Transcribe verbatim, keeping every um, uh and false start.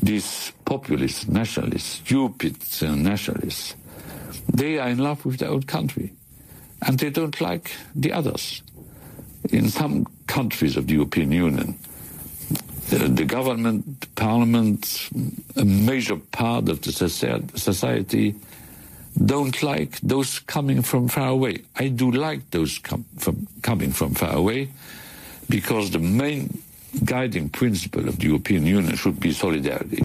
these populist nationalists, stupid uh, nationalists, they are in love with their own country, and they don't like the others. In some countries of the European Union, uh, the government, the parliament, a major part of the society don't like those coming from far away. I do like those com from coming from far away, because the main guiding principle of the European Union should be solidarity.